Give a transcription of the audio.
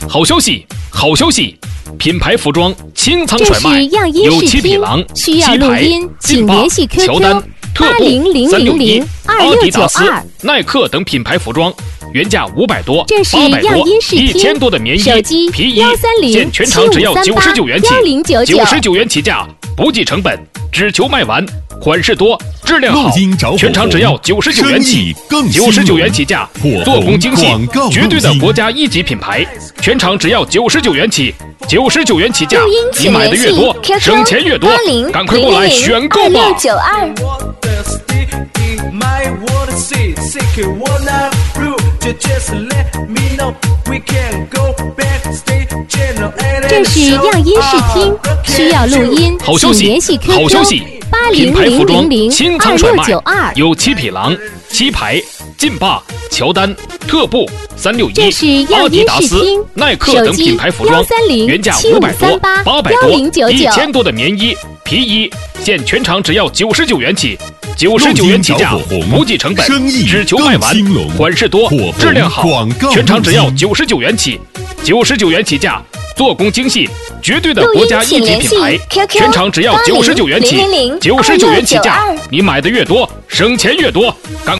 好消息，好消息！品牌服装清仓甩卖，有七匹狼、 需要录音，请联系 QQ 乔丹、特步、361、阿迪达斯、耐克等品牌服装，原价500多、800多、1000多的棉衣、皮衣，现全场只要99元起，99元起价，不计成本，只求卖完，款式多，质量好，全场只要99元起，99元起价，做工精细，绝对的国家一级品牌，全场只要99元起，99元起价，你买的越多，省钱越多，赶快过来选购吧！ 这是样音视听，需要录音，请联系 QQ 好消息！品牌服装清仓甩卖， 2692 有七匹狼、七牌、劲霸、乔丹、特步、361、阿迪达斯、耐克等品牌服装，原价500多、800多、1000多的棉衣、皮衣，现全场只要99元起，99元起价，不计成本，只求卖完，款式多，质量好，全场只要99元起，99元起价，做工精细，绝对的国家一级品牌，全场只要99元起，99元起价，你买的越多，省钱越多，赶